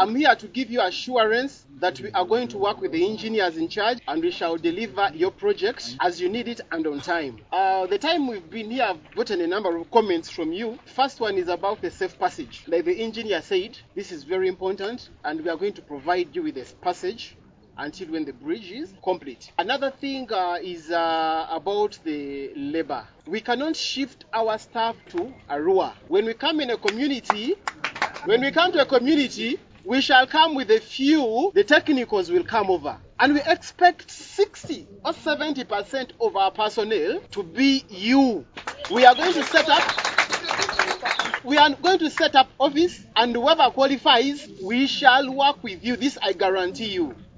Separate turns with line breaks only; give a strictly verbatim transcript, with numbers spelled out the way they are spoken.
I'm here to give you assurance that we are going to work with the engineers in charge and we shall deliver your project as you need it and on time. Uh, the time we've been here, I've gotten a number of comments from you. First one is about the safe passage. Like the engineer said, this is very important and we are going to provide you with a passage until when the bridge is complete. Another thing uh, is uh, about the labor. We cannot shift our staff to Arua. When we come in a community, when we come to a community, we shall come with a few, the technicals will come over. And we expect sixty or seventy percent of our personnel to be you. We are going to set up We are going to set up office, and whoever qualifies, we shall work with you. This I guarantee you.